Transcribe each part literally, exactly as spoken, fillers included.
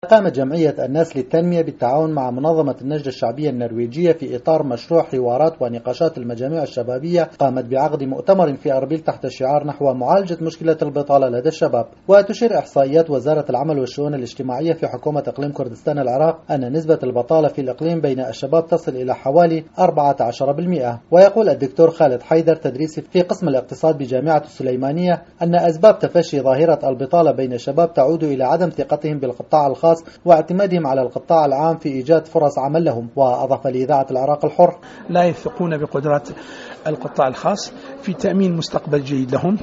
قامت جمعية الناس للتنمية بالتعاون مع منظمة النجدة الشعبية النرويجية في إطار مشروع حوارات ونقاشات المجاميع الشبابية، قامت بعقد مؤتمر في أربيل تحت شعار نحو معالجة مشكلة البطالة لدى الشباب. وتشير إحصائيات وزارة العمل والشؤون الاجتماعية في حكومة إقليم كردستان العراق أن نسبة البطالة في الإقليم بين الشباب تصل إلى حوالي أربعة عشر بالمئة. ويقول الدكتور خالد حيدر تدريسي في قسم الاقتصاد بجامعة السليمانية أن أسباب تفشي ظاهرة البطالة بين الشباب تعود إلى عدم ثقتهم بالقطاع الخاص واعتمادهم على القطاع العام في إيجاد فرص عمل لهم. وأضاف لإذاعة العراق الحر: لا يثقون بقدرات القطاع الخاص في تأمين مستقبل جيد لهم.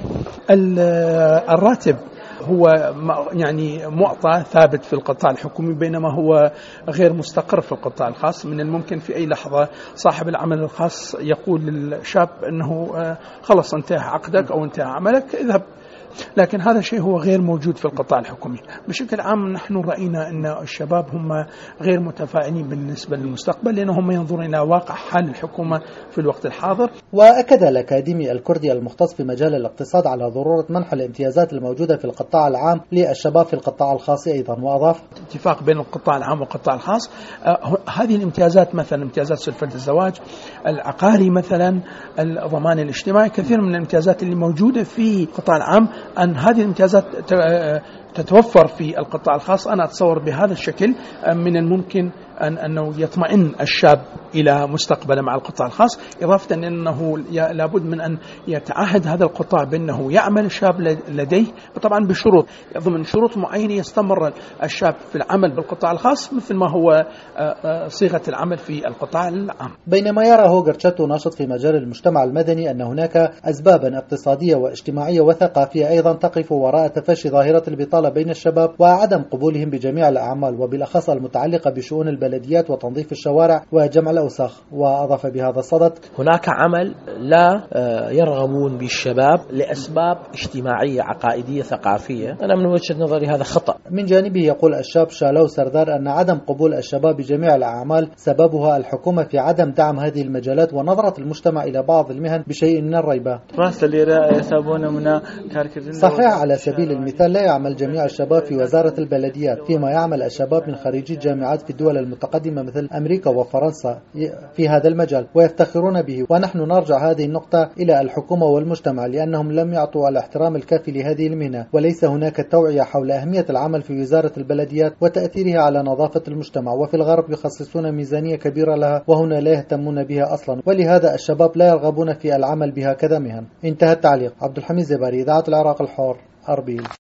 الراتب هو يعني معطى ثابت في القطاع الحكومي، بينما هو غير مستقر في القطاع الخاص. من الممكن في أي لحظة صاحب العمل الخاص يقول للشاب أنه خلص انتهى عقدك أو انتهى عملك، اذهب. لكن هذا الشيء هو غير موجود في القطاع الحكومي. بشكل عام نحن رأينا أن الشباب هم غير متفائلين بالنسبة للمستقبل، لأنهم ينظرون إلى واقع حال الحكومة في الوقت الحاضر. وأكد الأكاديمي الكردي المختص في مجال الاقتصاد على ضرورة منح الامتيازات الموجودة في القطاع العام للشباب في القطاع الخاص أيضا. وأضاف: اتفاق بين القطاع العام والقطاع الخاص. آه هذه الامتيازات مثلا امتيازات سلفة الزواج، العقاري مثلا، الضمان الاجتماعي، كثير من الامتيازات اللي موجودة في القطاع العام، أن هذه الامتيازات تتوفر في القطاع الخاص. أنا أتصور بهذا الشكل من الممكن أن أنه يطمئن الشاب إلى مستقبله مع القطاع الخاص، إضافة أنه لابد من أن يتعهد هذا القطاع بأنه يعمل الشاب لديه، وطبعا بشروط، ضمن شروط معينة يستمر الشاب في العمل بالقطاع الخاص مثل ما هو صيغة العمل في القطاع العام. بينما يرى هوغر تشاتو ناشط في مجال المجتمع المدني أن هناك أسبابا اقتصادية واجتماعية وثقافية أيضا تقف وراء تفشي ظاهرة البطالة بين الشباب وعدم قبولهم بجميع الأعمال، وبالأخص المتعلقة بشؤون البلديات وتنظيف الشوارع وجمع الأوساخ. وأضاف بهذا الصدد: هناك عمل لا يرغبون بالشباب لأسباب اجتماعية عقائدية ثقافية. أنا من وجهة نظري هذا خطأ. من جانبه يقول الشاب شالو سردار أن عدم قبول الشباب بجميع الأعمال سببها الحكومة في عدم دعم هذه المجالات ونظرة المجتمع إلى بعض المهن بشيء من الريبة. صحيح، على سبيل المثال لا يعمل جميع الشباب في وزارة البلديات، فيما يعمل الشباب من خريجي جامعات في الدول المتقدمة مثل أمريكا وفرنسا في هذا المجال ويفتخرون به. ونحن نرجع هذه النقطة إلى الحكومة والمجتمع، لأنهم لم يعطوا الاحترام الكافي لهذه المهنة، وليس هناك توعية حول أهمية العمل في وزارة البلديات وتأثيرها على نظافة المجتمع. وفي الغرب يخصصون ميزانية كبيرة لها وهنا لا يهتمون بها أصلا، ولهذا الشباب لا يرغبون في العمل بهكذا مهن. انتهى التعليق. عبد الحميد زباري، إذاعة العراق الحر، أربيل.